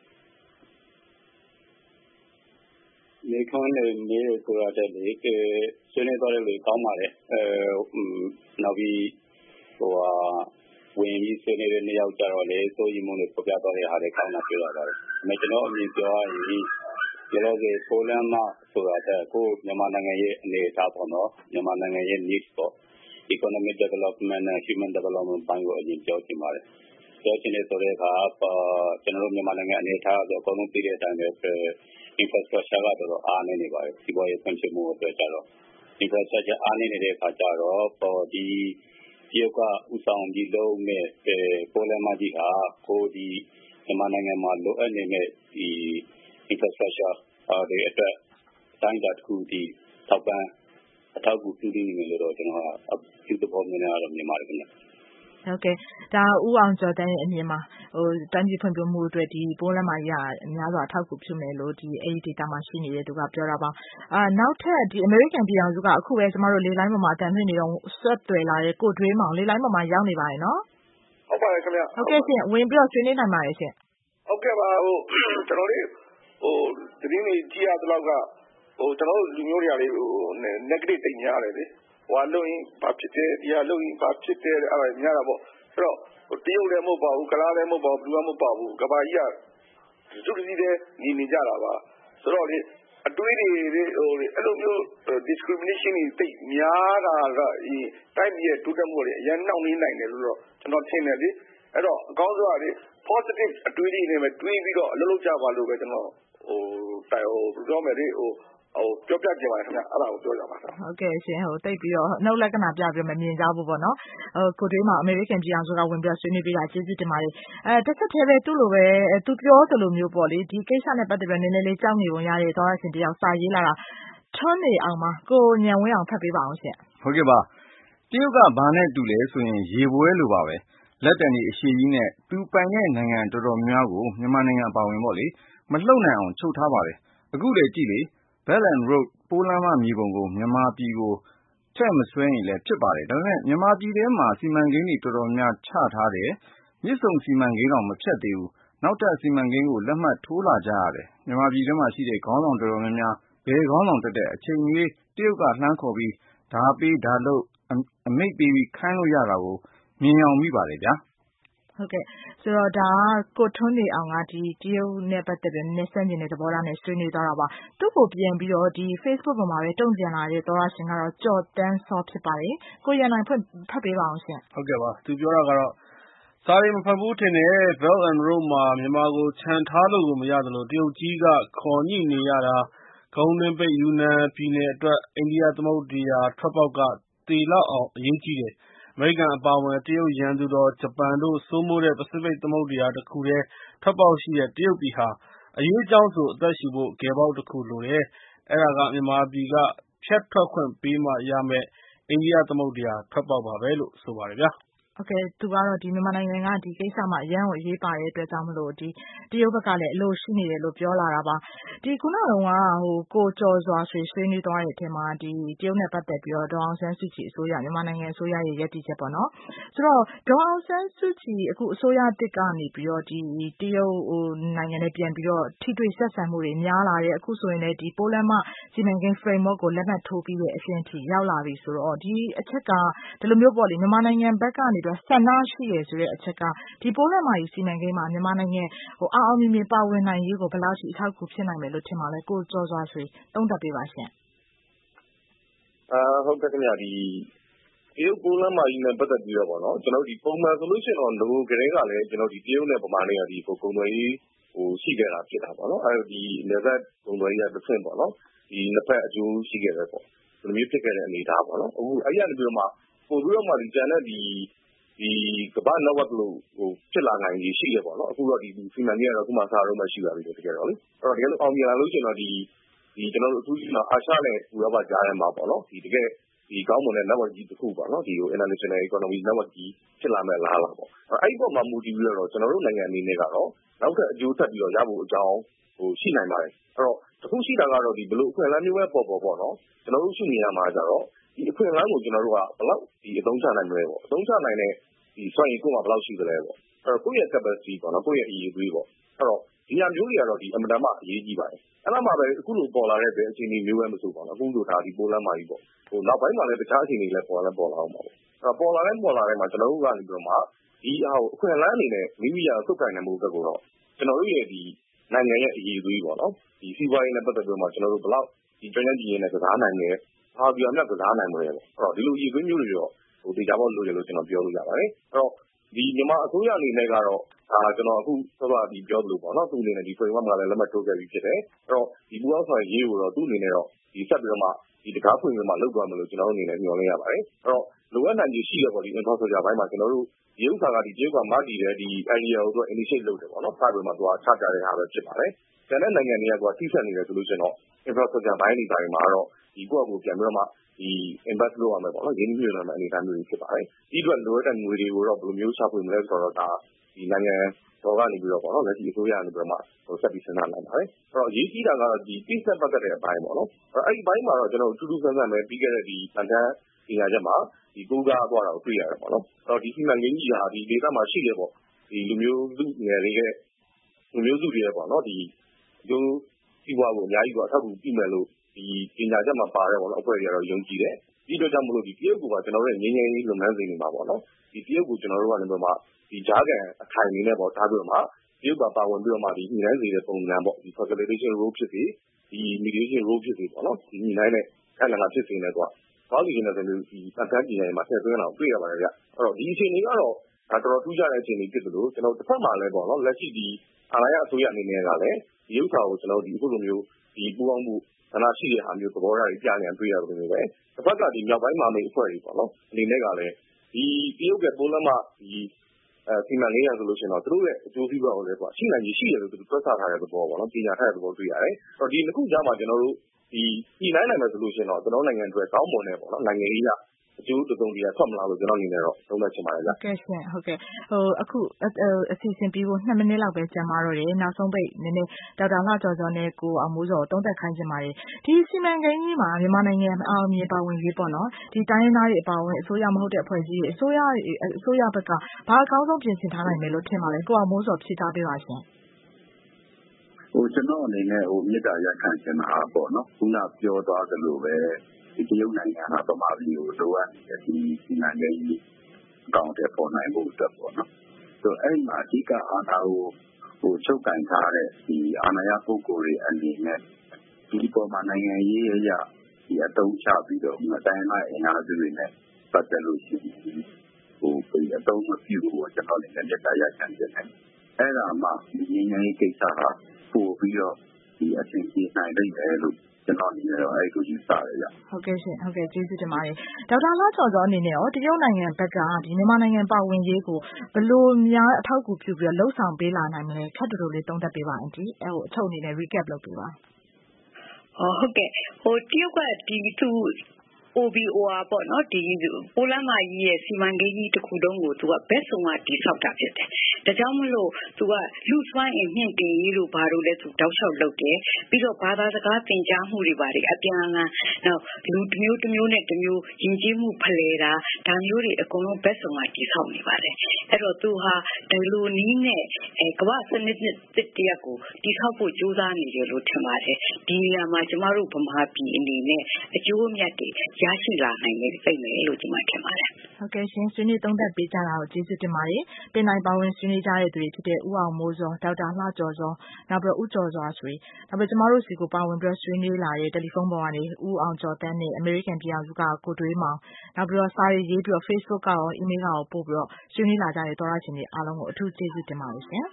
နေခွန်းနေနေဆိုရတဲ့လေကဆွေးနွေးတော့လေကောင်းပါတယ်အဲနောက်ပြီးဟိုဟာဝင်ပြီးဆွေးနွေးတဲ့နေရာကြတော့လေစိုးရိမ်မှုတွေပေါ်ပြတော့တဲ့ဟာတွေကောင်းတာပြောရပါတယ်။ဒါကျွန်တော်အမြင်ပြောရရင်ဒီလိုလေပိုလန်မှာဆိုတာတဲ့ကိုမြန်မာနိုင်ငံရဲ့အနေအထားပေါ့နော်မြန်မာနိုင်ငံရဲ့ needs ပေါ့ economic development and human development ဘိုင်းကိုအရင်ပြောချင်ပါတယ်။ပြောချင်တဲ့ဆိုတဲ့အခါကျွန်တော်တို့မြန်မာနိုင်ငံအနေအထားဆိုအကုန်လုံးသိတဲ့အတိုင်းပဲinfrastructure ကတော့အားနည်းနေပါတယ်စီးပွားရေးဖွံ့ဖြိုးမှုအတွက်ကြတော့ infrastructure အားနည်းနေတဲ့အခါကျတော့ပေါ်ဒီတရုတ်ကဥဆောင်ပြီးလုပ်မဲ့ပိုလန်မှာကြီးဟာကိုဒီမြန်မာနိုင်ငံမှာလိုအပ်နေတဲ့ဒီ infrastructure အားတွေအတွက်တိုင်းတာတစ်ခုဒီထောက်ပံ့အထောက်အကူပြုနေတယ်လို့တော့ကျွန်တော်အပြုသဘောမြင်ရတော့မြင်ပါတယ်ခင်ဗျဟုတ်ကဲ့ဒါဦးအောင်ကျော်တန်းရဲ့အမြင်မှာဟိုတိုင်းပြည်ဖွံ့ဖြိုးမှုအတွက်ဒီပိုးလမ်းမကြီးကအများစွာအထောက်အကူပြုမယ်လို့ဒီအဲ့ဒီ data မှာရှိနေတဲ့သူကပြောတာပါအာနောက်ထပ်ဒီ American ပြည်အောင်စုကအခုပဲကျမတို့လေလိုင်းပေါ်မှာအတန်လွှင့်နေတော့ဆက်သွယ်လာတဲ့ကိုတွေးမောင်လေလိုင်းပေါ်မှာရောက်နေပါတယ်နော်ဟုတ်ပါတယ်ခင်ဗျဟုတ်ကဲ့ရှင်ဝင်ပြီးတော့ဆွေးနွေးနိုင်ပါတယ်ရှင်ဟုတ်ကဲ့ပါဟိုကျွန်တော်တို့ဟိုဒီနေ့ကြည့်ရတဲ့လောက်ကဟိုကျွန်တော်တို့လူမျိုးတွေကလေဟို negative တိတ်များတယ်လေဟိုအလုံးရင်ဘာဖြစ်တယ်ဒီအလုံးရင်ဘာဖြစ်တယ်အဲ့ဒါများတာပေါ့အဲ့တော့တရုတ်လည်းမဟုတ်ပါဘူးကလားလည်းမဟုတ်ပါဘူးဘလူးလည်းမဟုတ်ပါဘူးကဘာကြီးကစုစည်းတဲ့ညီနေကြတာပါဆိုတော့လေအတွေးတွေဟိုအဲ့လိုမျိုး discrimination တွေတိတ်များတာကဒီတိုင်းပြည်ရဲ့တိုးတက်မှုတွေအရင်နှောင့်နှေးနိုင်တယ်လို့တော့ကျွန်တော်ထင်တယ်လေအဲ့တော့အကောင်းဆုံးကလေ positive အတွေးတွေနဲ့ပဲတွေးပြီးတော့အလုပ်လုပ်ကြပါလို့ပဲကျွန်တော်ဟိုတိုင်ဟိုပြောမယ်လေဟိုဟိုပြောပြကြပါခင်ဗျအဲ့ဒါကိုပြောကြပါဟုတ်ကဲ့ရှင်ဟိုတိတ်ပြီးတော့နှုတ်လက္ခဏာပြပြီးမမြင်ကြဘူးပေါ့နော်ဟိုကိုတွေးမှာ American ပြည်အောင်စုကဝင်ပြီးဆွေးနွေးပေးတာကျေးဇူးတင်ပါတယ်အဲတစ်ချက်တည်းပဲသူ့လိုပဲသူပြောသလိုမျိုးပေါ့လေဒီကိစ္စနဲ့ပတ်သက်ပြီးနည်းနည်းလေးကြောက်နေပုံရတဲ့သောရရှင်တယောက်စာရေးလာတာထွန်းနေအောင်မှာကိုညံဝင်းအောင်ဖတ်ပေးပါအောင်ရှင်ဟုတ်ကဲ့ပါတရုတ်ကဘာနဲ့တူလဲဆိုရင်ရေပွဲလိုပါပဲလက်တံဒီအရှိကြီးနဲ့သူပိုင်တဲ့နိုင်ငံတော်တော်များကိုမြန်မာနိုင်ငံပါဝင်ပေါ့လေမလှုပ်နိုင်အောင်ချုပ်ထားပါတယ်အခုလေကြည့်လေBelt and Road ပိုးလမ်းမမြေပုံကိုမြန်မာပြည်ကိုထည့်မဆွဲရင်လည်းဖြစ်ပါတယ်ဒါပေမဲ့မြန်မာပြည်ထဲမှာစီမံကိန်းတွေတော်တော်များချထားတယ်မြစ်ဆုံစီမံကိန်းတော့မဖြတ်သေးဘူးနောက်ထပ်စီမံကိန်းကိုလက်မှတ်ထိုးလာကြရတယ်မြန်မာပြည်ထဲမှာရှိတဲ့ခေါင်းဆောင်တော်တော်များများဘယ်ခေါင်းဆောင်တက်တဲ့အချိန်ကြီးတရုတ်ကလှမ်းခေါ်ပြီးဒါပေးဒါလုပ်အမိတ်ပေးပြီးခိုင်းလို့ရတာကိုမြင်အောင်မိပါတယ်ဗျာဟုတ်ကဲ့ဆိုတော့ဒါကကိုထွန်းနေအောင်ကဒီတရုတ်နဲ့ပတ်သက်ပြီးနည်းနည်းစမ်းကျင်တဲ့သဘောထားနဲ့ဆွေးနွေးသွားတာပါသူ့ကိုပြန်ပြီးတော့ဒီ Facebook ပေါ်မှာပဲတုံ့ပြန်လာတဲ့သောရရှင်ကတော့ကြော်တန်းစောဖြစ်ပါတယ်ကိုရန်နိုင်ဖွင့်ဖတ်ပေးပါအောင်ရှင်ဟုတ်ကဲ့ပါသူပြောတာကတော့စာရီမဖတ်ဘူးထင်တယ် Belt and Road မှာမြန်မာကိုခြံထားလို့ကိုမရသလိုတရုတ်ကြီးကခေါ်ညှိနေရတာကုန်းတွင်းပိတ်ယူနန်ပြည်နယ်အတွက်အိန္ဒိယသမုဒ္ဒရာထွက်ပေါက်ကတေလောက်အောင်အရေးကြီးတယ်အမေရိကန်အပါအဝင်တရုတ်ရန်သူတော်ဂျပန်တို့စိုးမိုးတဲ့ပစိဖိတ်သမုဒ္ဒရာတစ်ခုတည်းထွက်ပေါက်ရှိတဲ့တရုတ်ပြည်ဟာအရေးအကြောင်းဆိုအသက်ရှူဖို့ဂယ်ပေါက်တစ်ခုလိုတယ်အဲ့ဒါကမြန်မာပြည်ကဖြတ်ထွက်ခွင့်ပေးမှရမယ်အိန္ဒိယသမုဒ္ဒရာထွက်ပေါက်ပါပဲလို့ဆိုပါတယ်ဗျာโอเคသူကတော့ဒီမြန်မာနိုင်ငံကဒီကိစ္စမှာအရန်ကိုအရေးပါတဲ့အတွက်ကြောင့်မလို့ဒီတရုတ်ဘက်ကလည်းအလိုရှိနေတယ်လို့ပြောလာတာပါဒီခုနကဟိုကိုကျော်စွာဆွေဆွေးနွေးသွားတဲ့အထက်မှာဒီတရုတ်နဲ့ပတ်သက်ပြီးတော့ဒေါအောင်ဆန်းစုကြည်အစိုးရမြန်မာနိုင်ငံအစိုးရရဲ့ရည်တည်ချက်ပေါ့နော်ဆိုတော့ဒေါအောင်ဆန်းစုကြည်အခုအစိုးရတစ်ကနေပြီးတော့ဒီတရုတ်ဟိုနိုင်ငံနဲ့ပြန်ပြီးတော့ထိတွေ့ဆက်ဆံမှုတွေများလာတယ်အခုဆိုရင်လည်းဒီပိုလန်မှာစီမံကိန်း framework ကိုလက်မှတ်ထိုးပြီးတဲ့အဆင့်ထိရောက်လာပြီဆိုတော့ဒီအချက်ကဒီလိုမျိုးပေါ့လေမြန်မာနိုင်ငံဘက်ကနေဆန္ဒရှိရဆိုတဲ့အချက်ကဒီပိုးလမ်းမကြီးစီမံကိန်းမှာမြန်မာနိုင်ငံဟိုအောင်အောင်မြင်မြင်ပါဝင်နိုင်ရေးကိုဘယ်လောက်ထိအထောက်အကူဖြစ်နိုင်မယ်လို့ထင်ပါလဲကိုကျော်စွာဆွေသုံးသပ်ပေးပါရှင်အာဟုတ်ကဲ့ခင်ဗျာဒီတရုတ်ပိုးလမ်းမကြီးနဲ့ပတ်သက်ပြီးတော့ပေါ့နော်ကျွန်တော်ဒီပုံမှန်ဆိုလို့ရှိရင်တော့လူကလေးကလည်းကျွန်တော်ဒီတရုတ်နဲ့ဗမာနဲ့ဒီပုံသွယ်ရေးဟိုရှိခဲ့တာဖြစ်တာပေါ့နော်အဲဒီနေသက်ပုံသွယ်ရေးတစ်ဆင့်ပေါ့နော်ဒီနှစ်ဖက်အကျိုးရှိခဲ့တယ်ပေါ့ဒီလိုမျိုးဖြစ်ခဲ့တဲ့အနေအထားပေါ့နော်အခုအဲ့ရနေပြီးတော့မှပို့ပြီးတော့မှဒီကျန်တဲ့ဒီဒီကမ္ဘာနောက်ဝက်လို့ဟိုဖြစ်လာနိုင်ကြီးရှိရပေါ့နော်အခုတော့ဒီစီမံကိန်းကတော့အခုမှစားတော့မှရှိပါပြီတကယ်တော့လေအဲ့တော့တကယ်လို့အောင်မြင်လာလို့ရှိရင်တော့ဒီဒီကျွန်တော်တို့အခုဒီမှာအာရှနဲ့ဥရောပကြားထဲမှာပေါ့နော်ဒီတကယ်ဒီကောင်းမွန်တဲ့ network ကြီးတစ်ခုပေါ့နော်ဒီ international economy network ကြီးဖြစ်လာမဲ့လားလားပေါ့အဲ့ဒီပေါ်မှာမူတည်ပြီးတော့ကျွန်တော်တို့နိုင်ငံအနေနဲ့ကတော့နောက်ထပ်အကျိုးဆက်ပြီးတော့ရဖို့အကြောင်းဟိုရှိနိုင်ပါတယ်အဲ့တော့တခုရှိတာကတော့ဒီဘလို့အခွင့်အလမ်းမျိုးပဲပေါ်ပေါ်ပေါ့နော်ကျွန်တော်တို့ရှိနေရမှာကြတော့ဒီအခွင့်အလမ်းကိုကျွန်တော်တို့ကဘယ်လောက်ဒီအသုံးချနိုင်မလဲပေါ့အသုံးချနိုင်တဲ့ဒီစွမ်းရည်ကိုမှဘယ်လောက်ရှိသလဲပေါ့အဲ့တော့ကိုယ့်ရဲ့ capacity ပေါ့နော်ကိုယ့်ရဲ့အရေးအသွေးပေါ့အဲ့တော့ဒီအမျိုးတွေကတော့ဒီအမှန်တမ်းမှအရေးကြီးပါတယ်အဲ့ဒါမှပဲအခုလိုပေါ်လာတဲ့ပဲအခြေအနေမျိုးပဲမဆိုပါဘူးအခုလိုဒါဒီပိုလန်မာကြီးပေါ့ဟိုနောက်ပိုင်းမှာလည်းတခြားအခြေအနေလည်းပေါ်လာပေါ်လာအောင်ပါပေါ့အဲ့တော့ပေါ်လာတဲ့ပေါ်လာတဲ့မှာကျွန်တော်တို့ကနေပြီးတော့မှဒီအဟိုအခွင့်အလမ်းအနေနဲ့မိမိရသုတ်ကင်နိုင်မှုအတွက်ကိုတော့ကျွန်တော်တို့ရဲ့ဒီနိုင်ငံရဲ့အရေးအသွေးပေါ့နော်ဒီစီးပွားရေးနဲ့ပတ်သက်ပြီးတော့မှကျွန်တော်တို့ဘယ်လောက်ဒီကျွမ်းကျင်ကြီးနဲ့ကစားနိုင်လဲဘာပြောင်းလဲကစားနိုင်မလဲပေါ့အဲ့တော့ဒီလိုအရေးအသွေးမျိုးတွေတော့ဟိုတေချာပေါက်လို့ရလို့ကျွန်တော်ပြောလို့ရပါတယ်အဲ့တော့ဒီမြန်မာအစိုးရအနေနဲ့ကတော့ဒါကျွန်တော်အခုဆောစောဒီပြောသလိုပေါ့နော်သူ့အနေနဲ့ဒီ framework မှာလည်းလက်မှတ်ထိုးခဲ့ပြီးဖြစ်တယ်အဲ့တော့ဒီပူအောင်ဆောင်ရေးကိုတော့သူ့အနေနဲ့တော့ဒီဆက်ပြီးတော့မှဒီတကားဖွင့်ပြီးမှလုပ်သွားမယ်လို့ကျွန်တော်တို့အနေနဲ့မျှော်လင့်ရပါတယ်အဲ့တော့လိုအပ်နိုင်ခြေရှိရပေါ့ဒီ infrastructure ဘိုင်းမှာကျွန်တော်တို့ဒီဥစ္စာကဒီတရုတ်ကမတည်တဲ့ဒီ area ကိုသူက initiate လုပ်တယ်ပေါ့နော်စပြီးမှသူကချကြတဲ့ဟာပဲဖြစ်ပါတယ်ကျန်တဲ့နိုင်ငံတွေကသူကထိစပ်နေတယ်ဆိုလို့ကျွန်တော် infrastructure ဘိုင်းတွေပိုင်းမှာတော့ဒီကိုယ့်အကူပြန်ပြီးတော့မှဒီ invest လုပ်ရမယ်ပေါ့နော်ရင်းနှီးမြှုပ်နှံမယ်အနေအထားမျိုးတွေဖြစ်ပါတယ်ဒီအတွက်လိုအပ်တဲ့ငွေတွေကိုတော့ဘယ်လိုမျိုးချဖွေမလဲဆိုတော့ဒါဒီနိုင်ငံတော်ကနေပြီးတော့ပေါ့နော်လက်ရှိအစိုးရကနေပြီးတော့မှဟိုဆက်ပြီးစဉ်းစားနိုင်ပါတယ်အဲ့တော့အရေးကြီးတာကတော့ဒီ peace နဲ့ပတ်သက်တဲ့အပိုင်းပေါ့နော်အဲ့ဒီဘိုင်းမှာတော့ကျွန်တော်တူတူဆန်းဆန်းပဲပြီးခဲ့တဲ့ဒီအန်တန်းပညာချက်မှာဒီကိုးကားသွားတာကိုတွေ့ရတယ်ပေါ့နော်အဲ့တော့ဒီစီမံကိန်းကြီးဟာဒီဒေသမှာရှိတယ်ပေါ့ဒီလူမျိုးစုငယ်တွေကလူမျိုးစုတွေရဲ့ပေါ့နော်ဒီဒီစီးပွားကိုအများကြီးကအထောက်အကူပြုမယ်လို့ဒီပညာချက်မှာပါတယ်ပေါ့နော်အဖွဲ့တွေကတော့ယုံကြည်တယ်ဒီတော့ကြောင့်မလို့ဒီတရုတ်ကကျွန်တော်တို့ငင်းငင်းလေးလုပ်ငန်းစဉ်တွေမှာပေါ့နော်ဒီတရုတ်ကိုကျွန်တော်တို့ကနေပြီးမှဒီဂျားကန်အခိုင်အနေနဲ့ပေါ့ထားပြီးတော့မှတရုတ်ကပါဝင်ပြီးတော့မှဒီညှိနှိုင်းစေတဲ့ပုံစံပေါ့ဒီ facilitation role ဖြစ်စေဒီ mediation role ဖြစ်စေပေါ့နော်ဒီညှိနှိုင်းတဲ့အဲ့ဒါကဖြစ်စေနေတော့ဘာလို့ဒီနေရာမျိုးဒီအတန်းကြီးနေမှာထည့်သွင်းအောင်တွေ့ရပါတယ်ဗျအဲ့တော့ဒီအခြေအနေကတော့ဒါတော်တော်ထူးခြားတဲ့အခြေအနေဖြစ်တယ်လို့ကျွန်တော်တစ်ဖက်မှာလည်းပေါ့နော်လက်ရှိဒီအာဏာရအစိုးရအနေနဲ့ကလည်းဒီဥစ္စာကိုကျွန်တော်ဒီအခုလိုမျိုးဒီပူးပေါင်းမှုဆန္ဒရှိတဲ့ဟာမျိုးသဘောထားကြီးကြားနေတွေ့ရတယ်လို့ပဲတစ်ဖက်ကဒီမြောက်ပိုင်းမှာမိတ်အဖွဲ့တွေပေါ့နော်အနေနဲ့ကလည်းဒီတရုတ်ကပိုလန်မှာဒီအဲစီမံကိန်းရဆိုလို့ရှိရင်တော့သူတို့ရဲ့အကျိုးစီးပွားကိုလည်းပေါ့ရှိနိုင်ကြီးရှိတယ်လို့သူတို့တွက်ဆထားတဲ့သဘောပေါ့နော်ပညာထားတဲ့သဘောတွေ့ရတယ်အဲ့တော့ဒီနှစ်ခုကြားမှာကျွန်တော်တို့ဒီညှိနှိုင်းနိုင်မယ်ဆိုလို့ရှိရင်တော့ကျွန်တော်နိုင်ငံအတွက်ကောင်းမွန်တဲ့ပေါ့နော်နိုင်ငံရေးကအကျိုးတုံးတရားထွက်မလာလို့ကျွန်တော်အနေနဲ့တော့သုံးသပ်ချင်ပါတယ်ဗျာဟုတ်ကဲ့ရှင်ဟုတ်ကဲ့ဟိုအခုအစီအစဉ်ပြီးဖို့နှစ်မိနစ်လောက်ပဲကြာမှာတော့တယ်နောက်ဆုံးပိတ်နည်းနည်းဒေါက်တာလှကျော်စောနဲ့ကိုအောင်မိုးစောသုံးသပ်ခိုင်းချင်ပါတယ်ဒီစီမံကိန်းကြီးမှာမြန်မာနိုင်ငံအောင်မြေပါဝင်ရေးပေါ့နော်ဒီတိုင်းရင်းသားတွေအပါအဝင်အစိုးရမဟုတ်တဲ့အဖွဲ့အစည်းတွေအစိုးရအစိုးရဘက်ကဘာအကောင်းဆုံးပြင်ဆင်ထားနိုင်မယ်လို့ထင်ပါလဲကိုအောင်မိုးစောဖြေထားပေးပါရှင်ဟိုကျွန်တော်အနေနဲ့ဟိုမြေတားရခံချင်တာပေါ့နော်ခုနပြောသွားသလိုပဲဒီတရုတ်နိုင်ငံကဗမာပြည်ကိုလိုအပ်နေတဲ့ဒီစီမံကိန်းကြီးအကောင့်တွေပေါ်နိုင်ဖို့အတွက်ပေါ့နော်ဆိုအဲ့မှာအဓိကအာဏာကိုဟိုချုပ်ကန်ထားတဲ့ဒီအာဏာရပုဂ္ဂိုလ်တွေအနေနဲ့ဒီပေါ်မှာနိုင်ငံရေးအရာဒီအတုံးချပြီးတော့မတိုင်းမအင်အားစုတွေနဲ့ပတ်သက်လို့ရှိရင်ဟိုပြည်အတုံးမပြုဘူးကျွန်တော်လည်းလက်တာရချင်တယ်အဲ့ဒါမှဒီငြိမ်းချမ်းရေးကိစ္စဟာပို့ပြီးတော့ဒီအဆင်ပြေနိုင်တယ်လို့ကျွန်တော်အနေနဲ့တော့အဲ့ကိုယူဆရရဟုတ်ကဲ့ရှင်ဟုတ်ကဲ့ကျေးဇူးတင်ပါတယ်ဒေါက်တာလှကျော်စောအနေနဲ့ရောတရုတ်နိုင်ငံဘက်ကဒီမြန်မာနိုင်ငံပါဝင်ရေးကိုဘယ်လိုများအထောက်အကူပြုပြီးတော့လှုပ်ဆောင်ပေးလာနိုင်မလဲခက်တူတူလေးသုံးသပ်ပေးပါအန်တီအဲ့ဟိုအချုပ်အနေနဲ့ recap လုပ်ပေးပါဟုတ်ကဲ့ဟိုတရုတ်ကဒီသူ O B O R ပေါ့နော်ဒီပိုလန်မာကြီးရဲ့စီမံကိန်းကြီးတစ်ခုလုံးကိုသူကဘက်ဆုံးကတိဆောက်တာဖြစ်တယ်။ဒါကြောင့်မလို့သူကလူစွမ်းအင်မြင့်တင်ရေးလို့ဘာလို့လဲသူတောက်လျှောက်လုပ်တယ်။ပြီးတော့ဘာသာစကားသင်ကြားမှုတွေပါတယ်အပြန်အလှန်နောက်လူတစ်မျိုးတစ်မျိုးနဲ့တစ်မျိုးယဉ်ကျေးမှုဖလှယ်တာဒါမျိုးတွေအကုန်လုံးဘက်ဆုံးကတိဆောက်နေပါတယ်။အဲ့တော့သူဟာဒီလိုနည်းနဲ့အဲကမ္ဘာစနစ်တစ်တရက်ကိုတိဆောက်ဖို့ကြိုးစားနေတယ်လို့ထင်ပါတယ်။ဒီနေရာမှာကျမတို့ဗမာပြည်အနေနဲ့အကျိုးအမြတ်တွေရရှိလာနိုင်မယ်သိမယ်လို့ကျွန်မထင်ပါတယ်ဟုတ်ကဲ့ရှင်ဆွေးနွေးသုံးသပ်ပေးကြတာကိုကျေးဇူးတင်ပါတယ်ပင်နိုင်ပါဝင်ဆွေးနွေးကြတဲ့သူတွေဖြစ်တဲ့ဦးအောင်မိုးစောဒေါက်တာလှကျော်စောနောက်ပြီးဦးကျော်စွာဆွေနောက်ပြီးကျမတို့စီကိုပါဝင်ပြီးဆွေးနွေးလာတဲ့တယ်လီဖုန်းပေါ်ကနေဦးအောင်ကျော်တန်းနဲ့အမေရိကန်ပြည်ထောင်စုကကိုတွေးမောင်နောက်ပြီးတော့စာရေးရေးပြီးတော့ Facebook ကရော email ကရောပို့ပြီးတော့ဆွေးနွေးလာကြတဲ့သောရရှင်တွေအားလုံးကိုအထူးကျေးဇူးတင်ပါတယ်ရှင်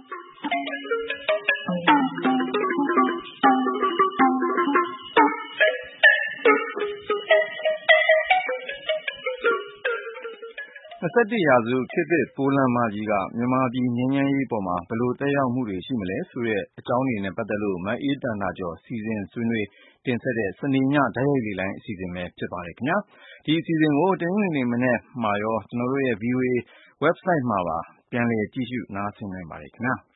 ၂၁ရာစုခေတ်သစ်ပိုးလမ်းမကြီးကမြန်မာပြည်ငြိမ်းချမ်းရေးပေါ်မှာဘယ်လိုသက်ရောက်မှုတွေရှိမလဲဆိုတဲ့အကြောင်းတွေနဲ့ပတ်သက်လို့မအေးသန္တာကျော်စီစဉ်ဆွေးနွေးတင်ဆက်တဲ့စနေညတိုက်ရိုက်လေလိုင်းအစီအစဉ်ပဲဖြစ်ပါတယ်ခင်ဗျာဒီအစီအစဉ်ကိုတနင်္ဂနွေနေ့မနေ့မှာရောကျွန်တော်တို့ရဲ့ ဗီအိုအေ website မှာပါပြန်လည်ကြည့်ရှုနားဆင်နိုင်ပါတယ်ခင်ဗျာ